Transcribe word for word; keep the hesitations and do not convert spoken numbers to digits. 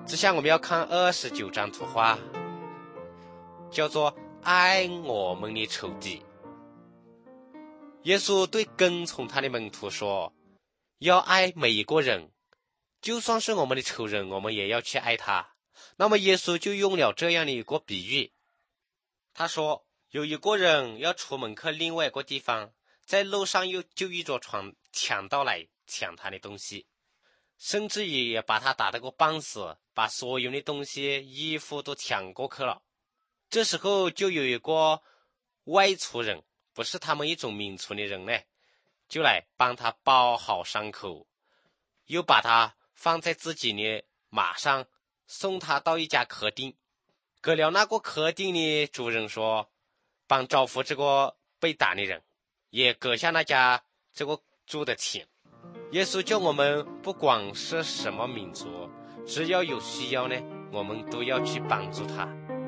这下我们要看二十九张图画，叫做爱我们的仇敌。耶稣对跟从他的门徒说，要爱每一个人，就算是我们的仇人，我们也要去爱他。那么耶稣就用了这样的一个比喻，他说有一个人要出门去另外一个地方，在路上又就遇着闯强盗来抢他的东西，甚至于也把他打得个半死，把所有的东西衣服都抢过去了。这时候就有一个外族人，不是他们一种民族的人呢，就来帮他包好伤口，又把他放在自己的马上，送他到一家客店。给了那个客店的主人说，帮招呼这个被打的人，也给下那家这个住的钱。耶稣叫我们不管是什么民族，只要有需要呢，我们都要去帮助他。